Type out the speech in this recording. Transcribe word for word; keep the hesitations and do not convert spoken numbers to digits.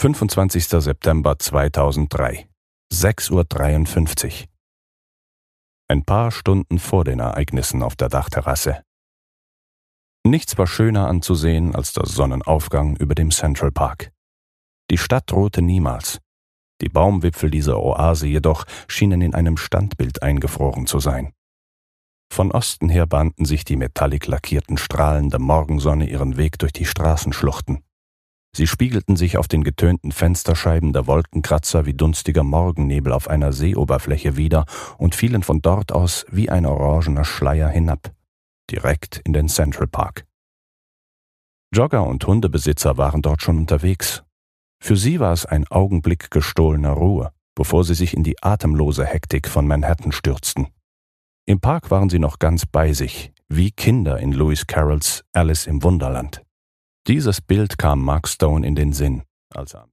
fünfundzwanzigster September zweitausenddrei, sechs Uhr dreiundfünfzig. Ein paar Stunden vor den Ereignissen auf der Dachterrasse. Nichts war schöner anzusehen als der Sonnenaufgang über dem Central Park. Die Stadt drohte niemals. Die Baumwipfel dieser Oase jedoch schienen in einem Standbild eingefroren zu sein. Von Osten her bahnten sich die metallic lackierten Strahlen der Morgensonne ihren Weg durch die Straßenschluchten. Sie spiegelten sich auf den getönten Fensterscheiben der Wolkenkratzer wie dunstiger Morgennebel auf einer Seeoberfläche wider und fielen von dort aus wie ein orangener Schleier hinab, direkt in den Central Park. Jogger und Hundebesitzer waren dort schon unterwegs. Für sie war es ein Augenblick gestohlener Ruhe, bevor sie sich in die atemlose Hektik von Manhattan stürzten. Im Park waren sie noch ganz bei sich, wie Kinder in Lewis Carrolls Alice im Wunderland. Dieses Bild kam Mark Stone in den Sinn, als er